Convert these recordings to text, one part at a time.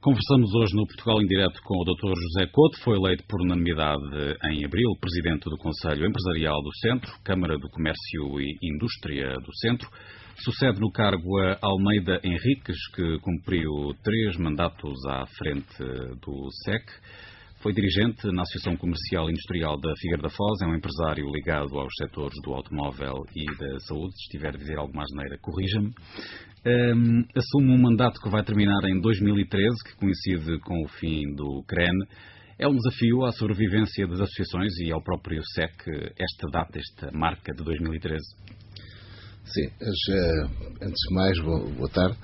Conversamos hoje no Portugal em Direto com o Dr. José Couto. Foi eleito por unanimidade em abril presidente do Conselho Empresarial do Centro, Câmara do Comércio e Indústria do Centro. Sucede no cargo a Almeida Henriques, que cumpriu 3 mandatos à frente do SEC. Foi dirigente na Associação Comercial e Industrial da Figueira da Foz, é um empresário ligado aos setores do automóvel e da saúde. Se estiver a dizer alguma asneira, corrija-me. Assume um mandato que vai terminar em 2013, que coincide com o fim do CREN. É um desafio à sobrevivência das associações e ao próprio SEC esta data, esta marca de 2013? Sim, antes de mais, boa tarde.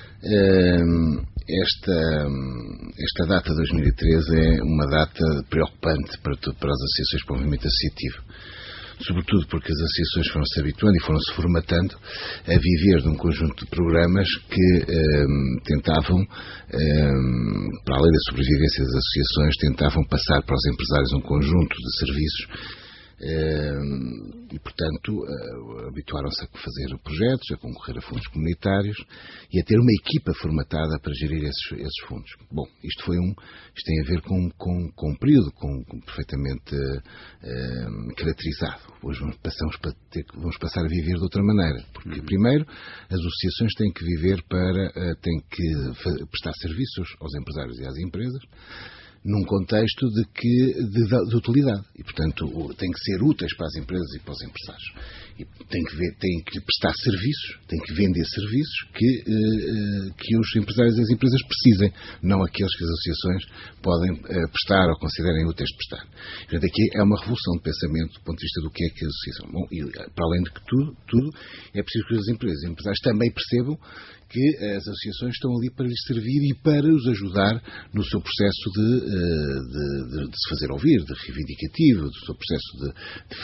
Esta data de 2013 é uma data preocupante para as associações para o movimento associativo. Sobretudo porque as associações foram-se habituando e foram-se formatando a viver de um conjunto de programas que tentavam, para além da sobrevivência das associações, tentavam passar para os empresários um conjunto de serviços e, portanto, habituaram-se a fazer projetos, a concorrer a fundos comunitários e a ter uma equipa formatada para gerir esses fundos. Bom, isto tem a ver com um período perfeitamente caracterizado. Hoje vamos passar a viver de outra maneira, porque primeiro as associações têm que viver têm que prestar serviços aos empresários e às empresas, num contexto de utilidade. E, portanto, têm que ser úteis para as empresas e para os empresários. E têm que prestar serviços, têm que vender serviços que os empresários e as empresas precisem, não aqueles que as associações podem prestar ou considerem úteis de prestar. Portanto, aqui é uma revolução de pensamento do ponto de vista do que é a associação. Bom, e, para além de que tudo, é preciso que as empresas e os empresários também percebam que as associações estão ali para lhes servir e para os ajudar no seu processo de se fazer ouvir, de reivindicativo, do seu processo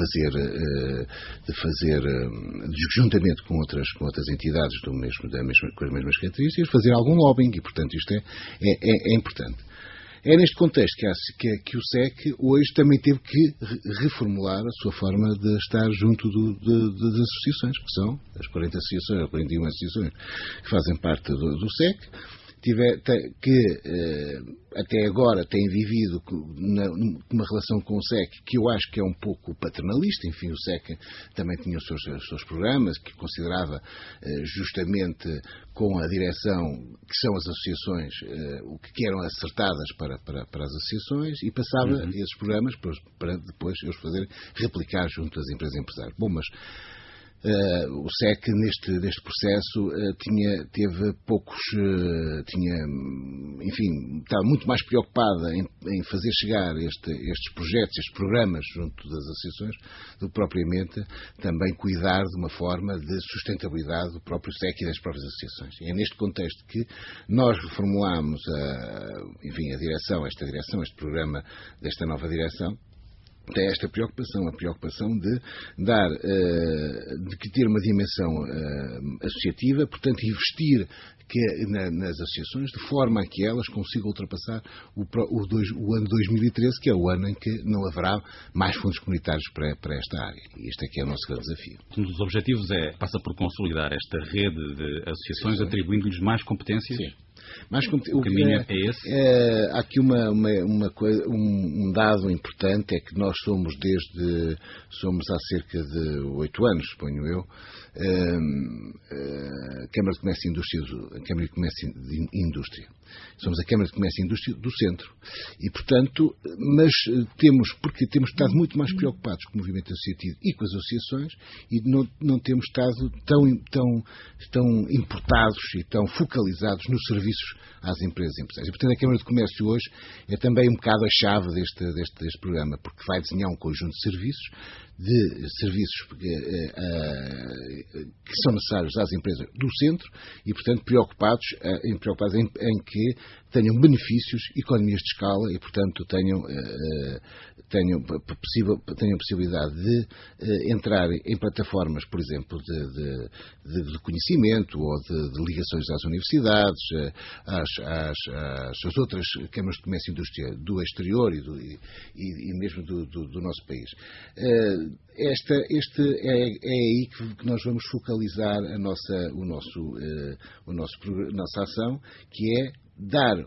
de fazer juntamente com outras entidades com as mesmas características, fazer algum lobbying e, portanto, isto é importante. É neste contexto que o SEC hoje também teve que reformular a sua forma de estar junto das associações, que são as 40 associações, ou 41 associações que fazem parte do SEC, que até agora têm vivido uma relação com o SEC que eu acho que é um pouco paternalista. Enfim, o SEC também tinha os seus programas, que considerava justamente com a direção que são as associações, o que eram acertadas para as associações, e passava esses programas para depois eles fazerem replicar junto às empresas empresárias. Bom, mas o SEC neste processo estava muito mais preocupada em fazer chegar estes projetos, estes programas junto das associações, do que propriamente também cuidar de uma forma de sustentabilidade do próprio SEC e das próprias associações. E é neste contexto que nós reformulamos este programa desta nova direção. Tem esta preocupação, a preocupação de ter uma dimensão associativa, portanto investir nas associações de forma a que elas consigam ultrapassar o ano 2013, que é o ano em que não haverá mais fundos comunitários para esta área. E este é que é o nosso grande desafio. Um dos objetivos passa por consolidar esta rede de associações, atribuindo-lhes mais competências? Sim. O caminho é esse? Há aqui um dado importante, é que nós somos há cerca de 8 anos, suponho eu, Câmara de Comércio e Indústria. Somos a Câmara de Comércio e Indústria do Centro. E, portanto, porque temos estado muito mais preocupados com o movimento associativo e com as associações, e não temos estado tão importados e tão focalizados nos serviços às empresas e empresários. E, portanto, a Câmara de Comércio hoje é também um bocado a chave deste programa, porque vai desenhar um conjunto de serviços que são necessários às empresas do centro e, portanto, preocupados em que tenham benefícios, economias de escala e, portanto, tenham possibilidade de entrar em plataformas, por exemplo, de conhecimento ou de ligações às universidades, às outras câmaras de comércio e indústria do exterior e mesmo do nosso país. É aí que nós vamos focalizar a nossa ação, que é dar